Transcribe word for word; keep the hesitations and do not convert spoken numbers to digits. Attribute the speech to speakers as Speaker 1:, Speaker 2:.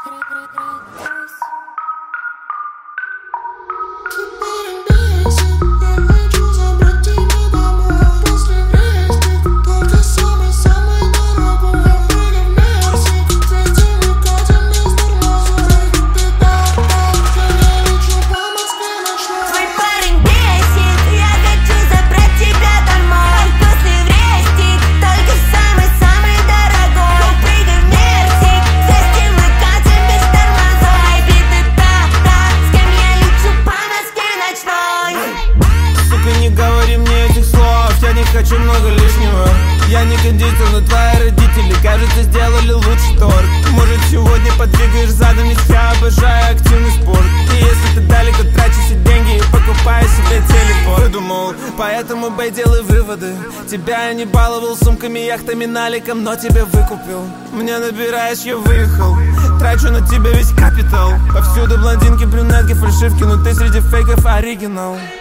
Speaker 1: Хочу много лишнего. Я не кондитер, но твои родители, кажется, сделали лучший торт. Может, сегодня подвигаешь задом, ведь я обожаю активный спорт. И если ты далеко, трачу все деньги и покупаю себе телепорт. Выдумал, поэтому, бэй, делай выводы. Тебя я не баловал сумками, яхтами, наликом, но тебя выкупил. Мне набираешь, я выехал. Трачу на тебя весь капитал. Повсюду блондинки, брюнетки, фальшивки, но ты среди фейков оригинал.